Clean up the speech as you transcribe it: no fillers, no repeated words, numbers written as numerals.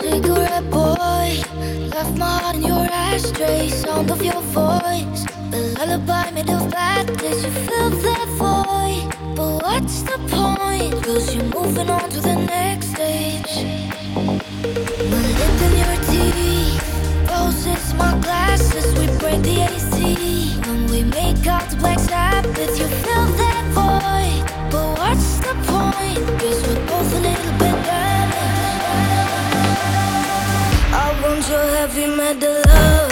Cigarette boy, left my heart in your ashtray. Sound of your voice, the lullaby made of bad days. You fill that void, but what's the point? Cause you're moving on to the next stage. My lip in your teeth, roses, my glasses. We break the AC when we make out to Black Sabbath. You fill that void, but what's the point? Cause we're both a little bit damaged. I want your heavy metal love.